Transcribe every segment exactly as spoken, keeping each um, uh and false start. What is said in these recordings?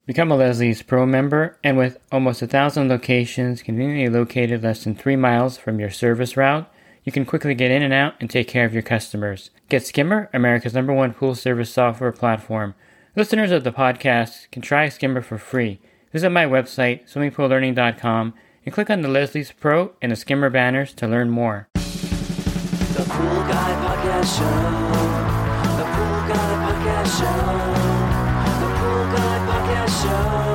Become a Leslie's Pro member, and with almost a thousand locations conveniently located less than three miles from your service route, you can quickly get in and out and take care of your customers. Get Skimmer, America's number one pool service software platform. Listeners of the podcast can try Skimmer for free. Visit my website, swimming pool learning dot com, and click on the Leslie's Pro and the Skimmer banners to learn more. The Pool Guy Podcast Show. The Pool Guy Podcast Show. The Pool Guy Podcast Show.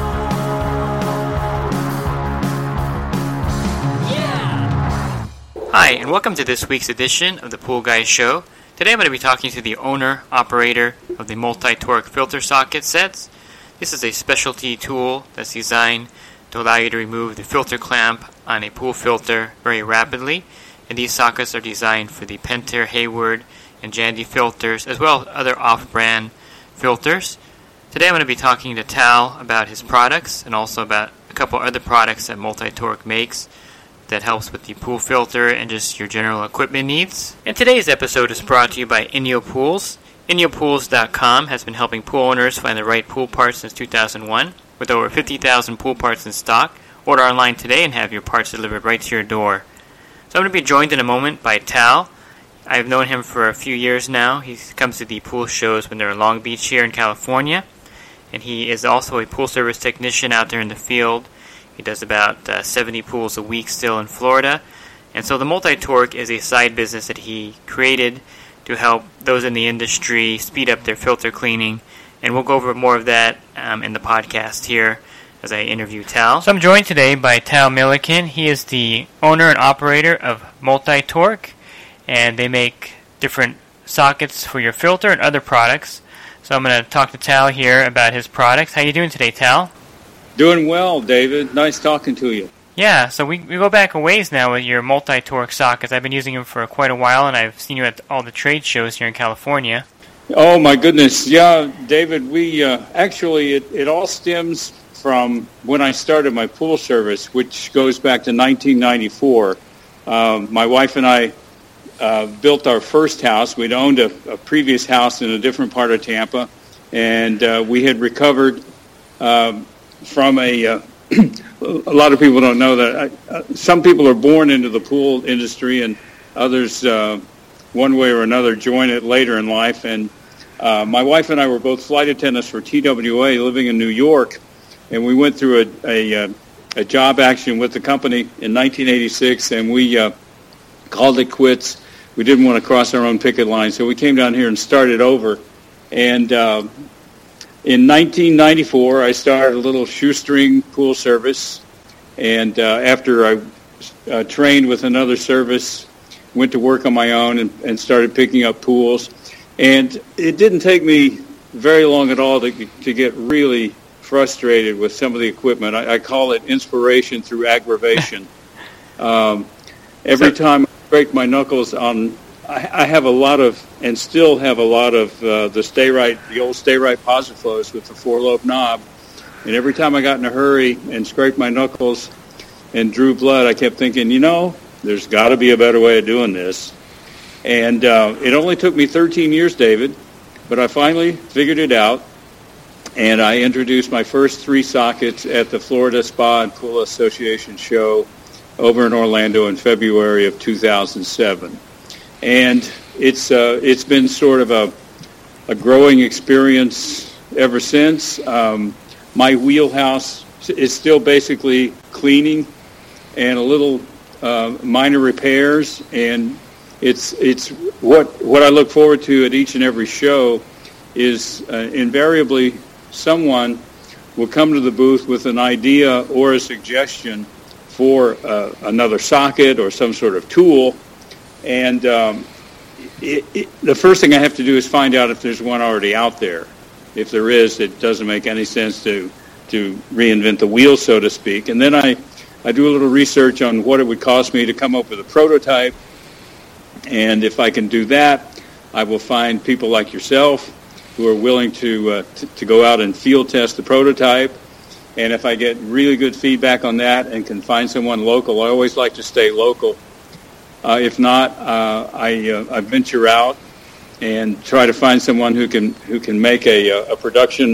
Yeah! Hi, and welcome to this week's edition of the Pool Guy Show. Today I'm going to be talking to the owner, operator of the Multi-Torque filter socket sets. This is a specialty tool that's designed to allow you to remove the filter clamp on a pool filter very rapidly. And these sockets are designed for the Pentair, Hayward, and Jandy filters, as well as other off-brand filters. Today I'm going to be talking to Tal about his products and also about a couple other products that Multi-Torque makes that helps with the pool filter and just your general equipment needs. And today's episode is brought to you by Inyo Pools. Inyo Pools dot com has been helping pool owners find the right pool parts since two thousand one. With over fifty thousand pool parts in stock, order online today and have your parts delivered right to your door. So I'm going to be joined in a moment by Tal. I've known him for a few years now. He comes to the pool shows when they're in Long Beach here in California. And he is also a pool service technician out there in the field. He does about uh, seventy pools a week still in Florida. And so the Multi-Torque is a side business that he created to help those in the industry speed up their filter cleaning. And we'll go over more of that um, in the podcast here as I interview Tal. So I'm joined today by Tal Milliken. He is the owner and operator of Multi-Torque, and they make different sockets for your filter and other products. So I'm going to talk to Tal here about his products. How you doing today, Tal? Doing well, David. Nice talking to you. Yeah, so we, we go back a ways now with your Multi-Torque sockets. I've been using them for quite a while, and I've seen you at all the trade shows here in California. Oh, my goodness. Yeah, David, we uh, actually, it, it all stems from when I started my pool service, which goes back to nineteen ninety-four. Um, my wife and I uh, built our first house. We'd owned a, a previous house in a different part of Tampa, and uh, we had recovered um, from a, uh, a lot of people don't know that. I, uh, some people are born into the pool industry, and others, uh, one way or another, join it later in life. And uh, my wife and I were both flight attendants for T W A living in New York. And we went through a, a, a job action with the company in nineteen eighty-six, and we uh, called it quits. We didn't want to cross our own picket line, so we came down here and started over. And uh, in nineteen ninety-four, I started a little shoestring pool service. And uh, after I uh, trained with another service, went to work on my own and, and started picking up pools. And it didn't take me very long at all to, to get really frustrated with some of the equipment. I, I call it inspiration through aggravation. um, every time I break my knuckles on, I, I have a lot of, and still have a lot of uh, the Stay Right, the old Stay Right Posiflows with the four-lobe knob. And every time I got in a hurry and scraped my knuckles and drew blood, I kept thinking, you know, there's got to be a better way of doing this. And uh, it only took me thirteen years, David, but I finally figured it out. And I introduced my first three sockets at the Florida Spa and Pool Association show over in Orlando in February of two thousand seven. And it's uh, it's been sort of a, a growing experience ever since. Um, my wheelhouse is still basically cleaning and a little uh, minor repairs. And it's it's what what I look forward to at each and every show is uh, invariably someone will come to the booth with an idea or a suggestion for uh, another socket or some sort of tool, and um, it, it, the first thing I have to do is find out if there's one already out there. If there is, it doesn't make any sense to to reinvent the wheel, so to speak. And then I, I do a little research on what it would cost me to come up with a prototype, and if I can do that, I will find people like yourself who are willing to, uh, t- to go out and field test the prototype. And if I get really good feedback on that and can find someone local, I always like to stay local. Uh, if not, uh, I, uh, I venture out and try to find someone who can who can make a, a production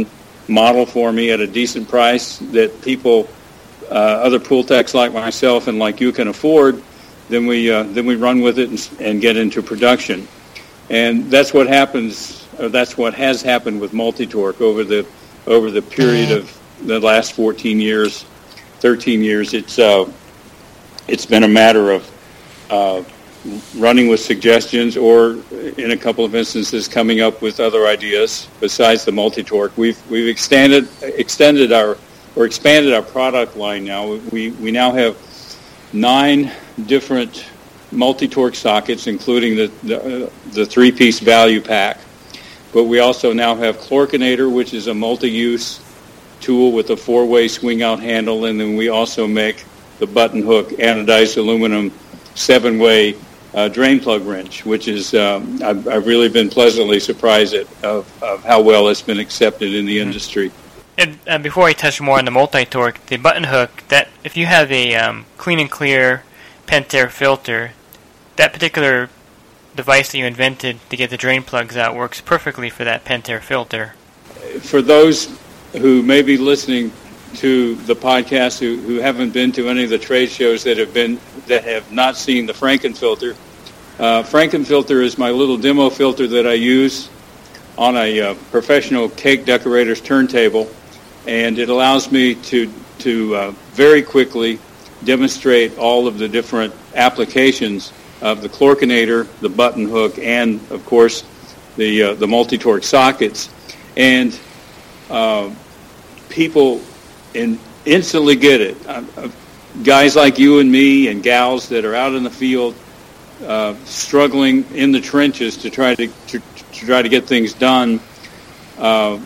model for me at a decent price that people, uh, other pool techs like myself and like you can afford, then we uh, then we run with it and, and get into production. And that's what happens. Or that's what has happened with Multi-Torque over the over the period of the last fourteen years, thirteen years. It's uh, it's been a matter of uh, running with suggestions, or in a couple of instances, coming up with other ideas besides the Multi-Torque. We've we've extended extended our or expanded our product line now. We we now have nine different Multi-Torque sockets, including the the, uh, the three-piece value pack. But we also now have Chlorkinator, which is a multi-use tool with a four-way swing-out handle, and then we also make the button hook anodized aluminum seven-way uh, drain plug wrench, which is um, I've, I've really been pleasantly surprised at of, of how well it's been accepted in the industry. And uh, before I touch more on the Multi-Torque, the button hook, that if you have a um, clean and clear Pentair filter, that particular device that you invented to get the drain plugs out works perfectly for that Pentair filter. For those who may be listening to the podcast who, who haven't been to any of the trade shows that have been that have not seen the Frankenfilter, uh, Frankenfilter is my little demo filter that I use on a uh, professional cake decorator's turntable, and it allows me to to uh, very quickly demonstrate all of the different applications of the Chlorkinator, the button hook, and of course the uh, the Multi-Torque sockets. And uh, people in, instantly get it. Uh, uh, guys like you and me and gals that are out in the field uh, struggling in the trenches to try to, to, to try to get things done. Uh,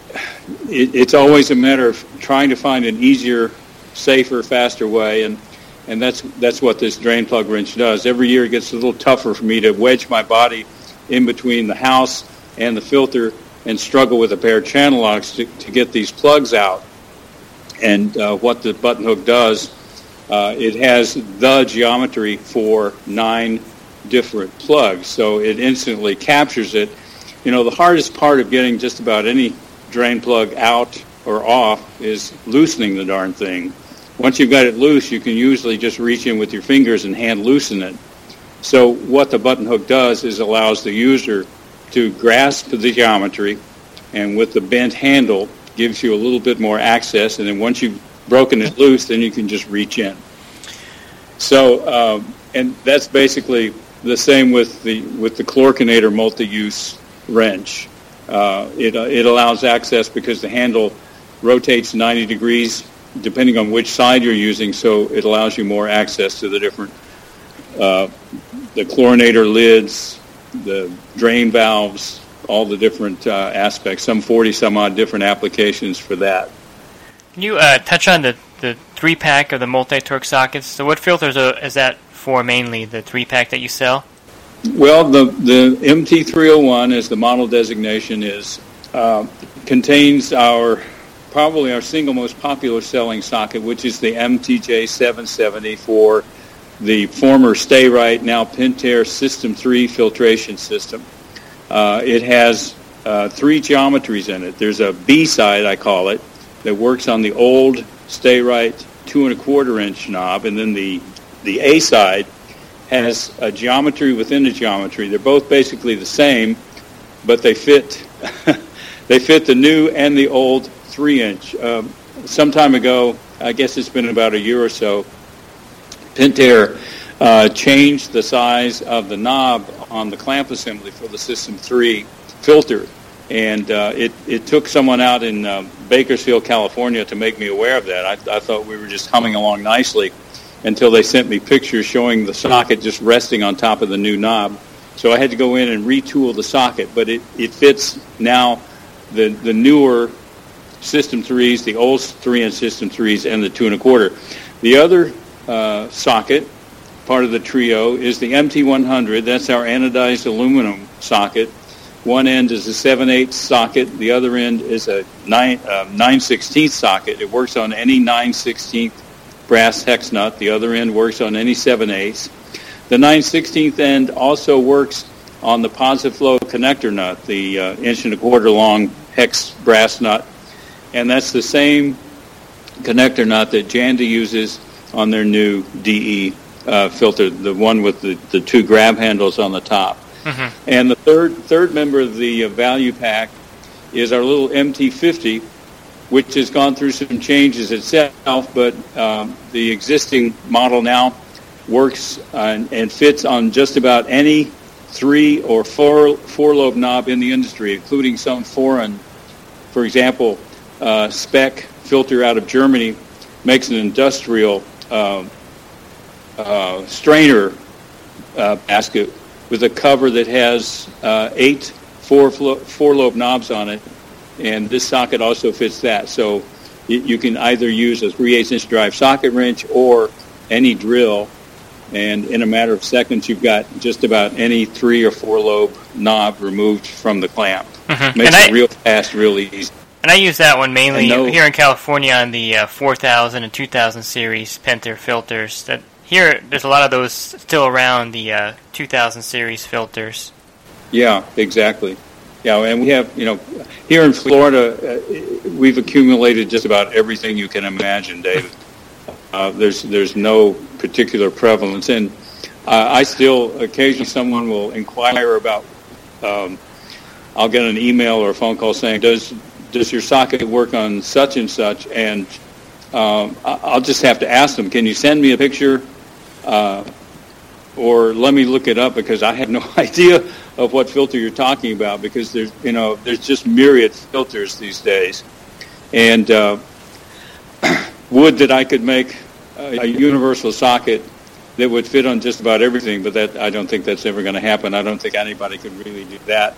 it, it's always a matter of trying to find an easier, safer, faster way, and And that's that's what this drain plug wrench does. Every year it gets a little tougher for me to wedge my body in between the house and the filter and struggle with a pair of channel locks to, to get these plugs out. And uh, what the button hook does, uh, it has the geometry for nine different plugs. So it instantly captures it. You know, the hardest part of getting just about any drain plug out or off is loosening the darn thing. Once you've got it loose, you can usually just reach in with your fingers and hand loosen it. So what the button hook does is allows the user to grasp the geometry, and with the bent handle, gives you a little bit more access, and then once you've broken it loose, then you can just reach in. So, um, and that's basically the same with the with the Chlorkinator multi-use wrench. Uh, it, uh, it allows access because the handle rotates ninety degrees depending on which side you're using, so it allows you more access to the different, uh, the chlorinator lids, the drain valves, all the different uh, aspects, some forty some odd different applications for that. Can you uh, touch on the, the three-pack of the Multi-Torque sockets? So what filters are, is that for mainly, the three-pack that you sell? Well, the, the M T three oh one, as the model designation is, uh, contains our probably our single most popular selling socket, which is the M T J seven seventy for the former Stay-Right, now Pentair System three filtration system. Uh, it has uh, three geometries in it. There's a B side, I call it, that works on the old Stay-Right two and a quarter inch knob, and then the the A side has a geometry within a geometry. They're both basically the same, but they fit they fit the new and the old three inch. Um, some time ago, I guess it's been about a year or so, Pentair uh, changed the size of the knob on the clamp assembly for the System three filter, and uh, it, it took someone out in uh, Bakersfield, California to make me aware of that. I, I thought we were just humming along nicely until they sent me pictures showing the socket just resting on top of the new knob. So I had to go in and retool the socket, but it, it fits now the, the newer System threes, the old three inch System threes, and the two and a quarter. The other uh, socket, part of the trio, is the M T one hundred. That's our anodized aluminum socket. One end is a seven eighths socket. The other end is a nine uh, nine sixteenths socket. It works on any nine sixteenths brass hex nut. The other end works on any seven eighths. The nine sixteenths end also works on the PosiFlow connector nut, the uh, inch and a quarter long hex brass nut. and that's the same connector nut that Janda uses on their new D E uh, filter, the one with the, the two grab handles on the top. Mm-hmm. And the third third member of the uh, value pack is our little M T fifty, which has gone through some changes itself, but um, the existing model now works uh, and fits on just about any three or four four lobe knob in the industry, including some foreign. For example, uh, Spec filter out of Germany makes an industrial uh, uh, strainer uh, basket with a cover that has uh, eight four flo- four lobe knobs on it, and this socket also fits that. So you, you can either use a three eighths inch drive socket wrench or any drill, and in a matter of seconds, you've got just about any three or four lobe knob removed from the clamp. Mm-hmm. Makes and it I, real fast, real easy. And I use that one mainly no, here in California on the uh, four thousand and two thousand series Penter filters. That here, there's a lot of those still around, the uh, two thousand series filters. Yeah, exactly. Yeah, and we have, you know, here in Florida, uh, we've accumulated just about everything you can imagine, David. Uh, there's there's no particular prevalence, and uh, I still occasionally someone will inquire about. Um, I'll get an email or a phone call saying, "Does does your socket work on such and such?" And um, I'll just have to ask them, "Can you send me a picture, uh, or let me look it up because I have no idea of what filter you're talking about." Because there's you know there's just myriad filters these days, and uh, would that I could make a, a universal socket that would fit on just about everything, but that I don't think that's ever going to happen. I don't think anybody could really do that.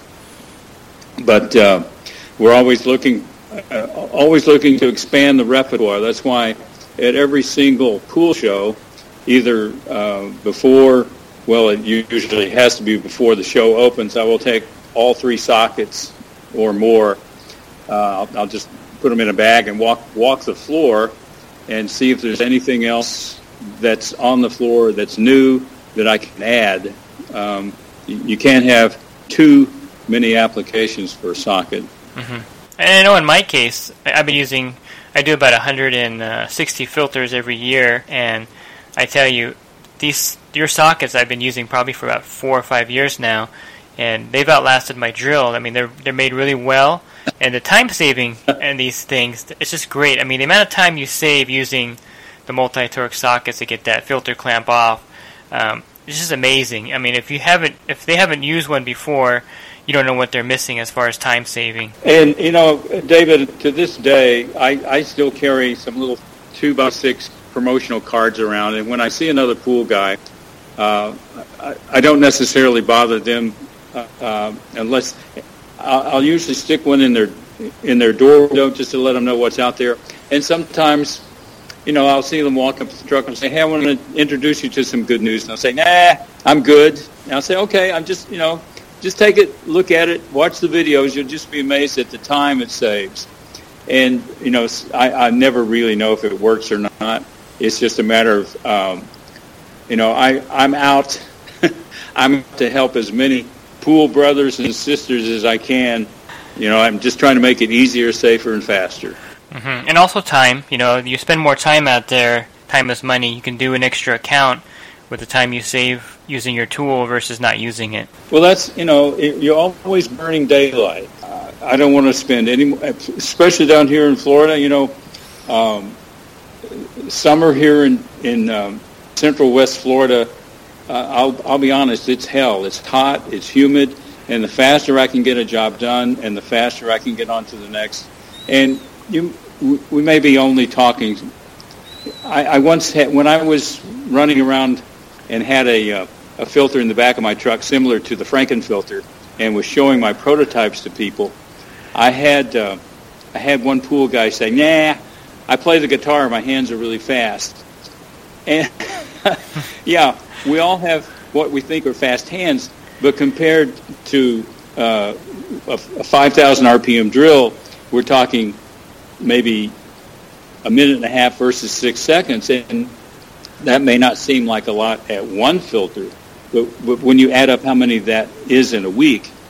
But uh, we're always looking, uh, always looking to expand the repertoire. That's why at every single pool show, either uh, before, well, it usually has to be before the show opens, I will take all three sockets or more. Uh, I'll, I'll just put them in a bag and walk walk the floor and see if there's anything else that's on the floor that's new that I can add. Um, you, you can't have too many applications for a socket. Mm-hmm. And I know in my case, I've been using, I do about one hundred sixty filters every year, and I tell you, these your sockets I've been using probably for about four or five years now, and they've outlasted my drill. I mean, they're they're made really well, and the time saving and these things, it's just great. I mean, the amount of time you save using the multi-torque sockets to get that filter clamp off, um, it's just amazing. I mean, if you haven't, if they haven't used one before, you don't know what they're missing as far as time saving. And you know, David, to this day, I, I still carry some little two by six promotional cards around, and when I see another pool guy, uh, I, I don't necessarily bother them uh, uh, unless I'll, I'll usually stick one in their in their door window just to let them know what's out there. And sometimes, you know, I'll see them walk up to the truck and say, "Hey, I want to introduce you to some good news." And I'll say, "Nah, I'm good." And I'll say, "Okay, I'm just, you know, just take it, look at it, watch the videos. You'll just be amazed at the time it saves." And, you know, I, I never really know if it works or not. It's just a matter of, um, you know, I, I'm out. I'm out to help as many pool brothers and sisters as I can. You know, I'm just trying to make it easier, safer, and faster. Mm-hmm. And also time. You know, you spend more time out there. Time is money. You can do an extra account with the time you save using your tool versus not using it. Well, that's, you know, it, you're always burning daylight. Uh, I don't want to spend any, especially down here in Florida, you know, um, summer here in, in um, central West Florida, uh, I'll, I'll be honest, it's hell. It's hot, it's humid, and the faster I can get a job done and the faster I can get on to the next. And you, we may be only talking, I, I once had, when I was running around and had a, uh, a filter in the back of my truck similar to the Franken filter and was showing my prototypes to people, I had uh, I had one pool guy say, "Nah, I play the guitar, my hands are really fast." And yeah, we all have what we think are fast hands, but compared to uh, a, a five thousand R P M drill, we're talking maybe a minute and a half versus six seconds, and that may not seem like a lot at one filter, but, but when you add up how many that is in a week,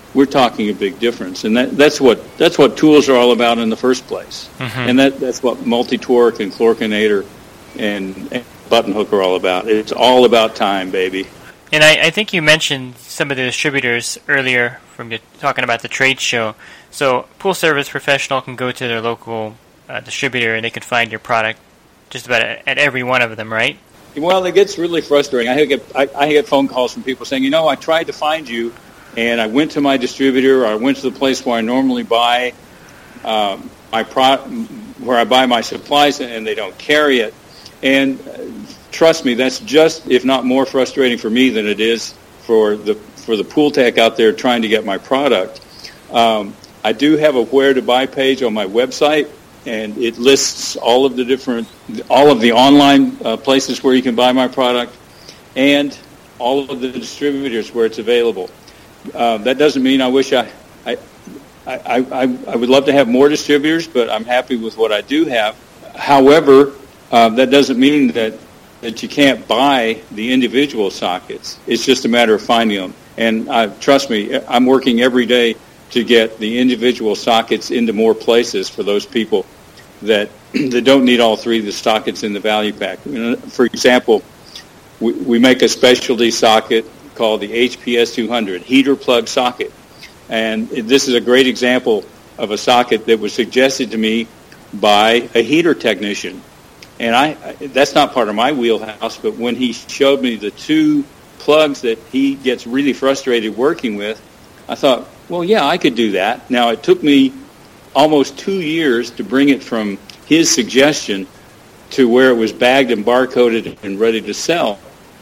we're talking a big difference. And that, that's what that's what tools are all about in the first place. Mm-hmm. And that, that's what multi-torque and chlorinator and, and button hook are all about. It's all about time, baby. And I, I think you mentioned some of the distributors earlier from the, talking about the trade show. So Pool Service Professional can go to their local uh, distributor and they can find your product just about at, at every one of them, right? Well, it gets really frustrating. I get I, I get phone calls from people saying, you know, I tried to find you, and I went to my distributor, or I went to the place where I normally buy um, my pro- where I buy my supplies, and they don't carry it. And uh, trust me, that's just, if not more frustrating for me than it is for the for the pool tech out there trying to get my product. Um, I do have a where to buy page on my website, and it lists all of the different, all of the online uh, places where you can buy my product, and all of the distributors where it's available. Uh, that doesn't mean I wish I, I, I, I, I would love to have more distributors, but I'm happy with what I do have. However, uh, that doesn't mean that that you can't buy the individual sockets. It's just a matter of finding them. And uh, trust me, I'm working every day to get the individual sockets into more places for those people that that don't need all three of the sockets in the value pack. You know, for example, we, we make a specialty socket called the H P S two hundred, heater plug socket. And this is a great example of a socket that was suggested to me by a heater technician. And I that's not part of my wheelhouse, but when he showed me the two plugs that he gets really frustrated working with, I thought, well, yeah, I could do that. Now, it took me almost two years to bring it from his suggestion to where it was bagged and barcoded and ready to sell.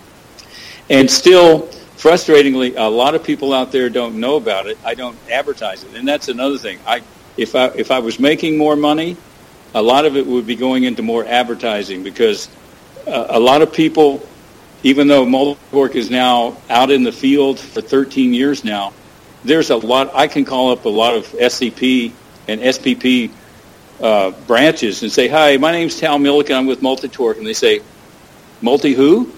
And still, frustratingly, a lot of people out there don't know about it. I don't advertise it. And that's another thing. I if I if I was making more money, a lot of it would be going into more advertising, because uh, a lot of people, even though Multitorque is now out in the field for thirteen years now, there's a lot. I can call up a lot of S C P and S P P uh, branches and say, "Hi, my name's Tal Milliken. I'm with Multitorque," and they say, "Multi who?"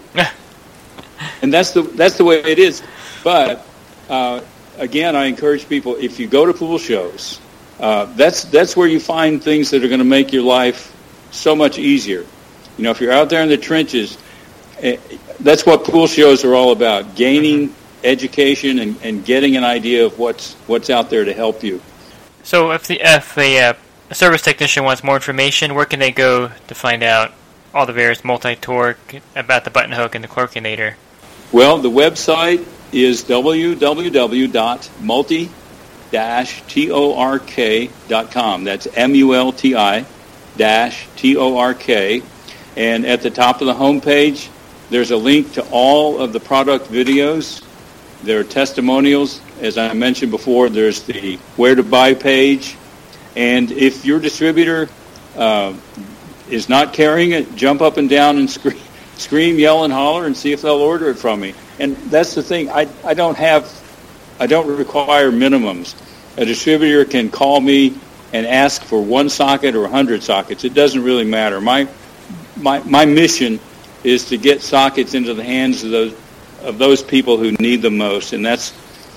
And that's the that's the way it is. But uh, again, I encourage people, if you go to pool shows, uh, that's that's where you find things that are going to make your life so much easier. You know, if you're out there in the trenches, uh, that's what pool shows are all about: gaining education and, and getting an idea of what's what's out there to help you. So, if the if a, uh, a service technician wants more information, where can they go to find out all the various multi-torque, about the button hook and the chlorinator? Well, the website is w w w dot multi dash tork dot com. That's M U L T I dash T O R K. And at the top of the homepage, there's a link to all of the product videos. There are testimonials. As I mentioned before, there's the where to buy page. And if your distributor uh, is not carrying it, jump up and down and scream. Scream, yell, and holler, and see if they'll order it from me. And that's the thing. I I don't have, I don't require minimums. A distributor can call me and ask for one socket or a hundred sockets. It doesn't really matter. My my my mission is to get sockets into the hands of those of those people who need them most, and that's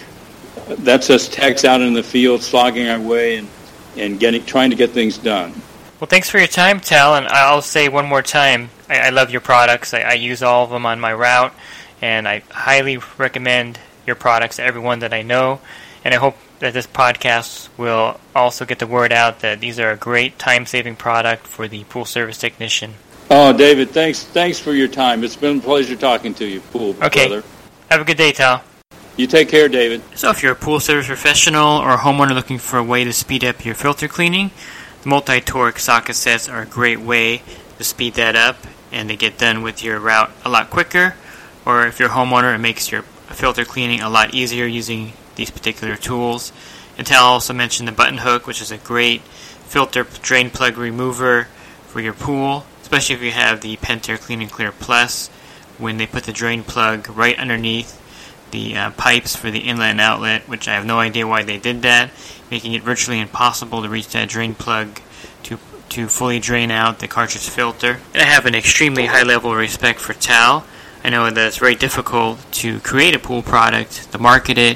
that's us techs out in the field slogging our way and and getting trying to get things done. Well, thanks for your time, Tal, and I'll say one more time, I, I love your products. I, I use all of them on my route, and I highly recommend your products to everyone that I know, and I hope that this podcast will also get the word out that these are a great time-saving product for the pool service technician. Oh, David, thanks thanks for your time. It's been a pleasure talking to you, pool okay. brother. Have a good day, Tal. You take care, David. So if you're a pool service professional or a homeowner looking for a way to speed up your filter cleaning, the multi-torque socket sets are a great way to speed that up and to get done with your route a lot quicker. Or if you're a homeowner, it makes your filter cleaning a lot easier using these particular tools. And Tal also mentioned the button hook, which is a great filter drain plug remover for your pool, especially if you have the Pentair Clean and Clear Plus, when they put the drain plug right underneath the uh, pipes for the inlet and outlet, which I have no idea why they did that, making it virtually impossible to reach that drain plug to to fully drain out the cartridge filter. And I have an extremely high level of respect for Tal. I know that it's very difficult to create a pool product, to market it,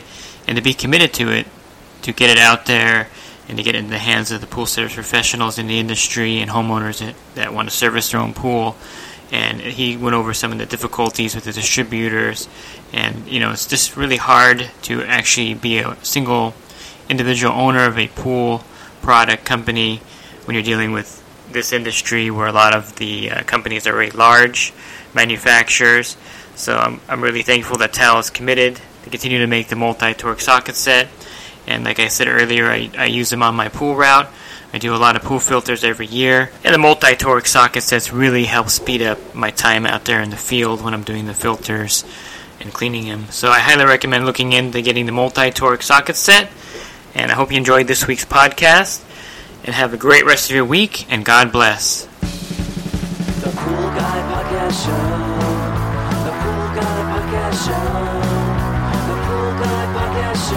and to be committed to it, to get it out there and to get it in the hands of the pool service professionals in the industry and homeowners that, that want to service their own pool. And he went over some of the difficulties with the distributors, and you know, it's just really hard to actually be a single individual owner of a pool product company when you're dealing with this industry where a lot of the uh, companies are very large manufacturers. So I'm, I'm really thankful that Tal is committed to continue to make the multi-torque socket set. And like I said earlier, I, I use them on my pool route. I do a lot of pool filters every year. And the multi-torque socket sets really help speed up my time out there in the field when I'm doing the filters and cleaning them. So I highly recommend looking into getting the multi-torque socket set. And I hope you enjoyed this week's podcast. And have a great rest of your week, and God bless. The Pool Guy Podcast Show. The Pool Guy Podcast Show. The Pool Guy Podcast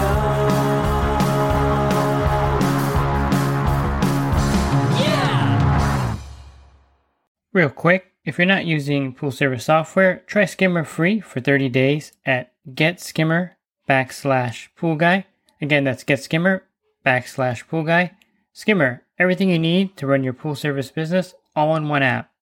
Show. Yeah! Real quick, if you're not using pool service software, try Skimmer free for thirty days at getskimmer backslash pool guy. Again, that's getskimmer backslash pool guy. Skimmer, everything you need to run your pool service business all in one app.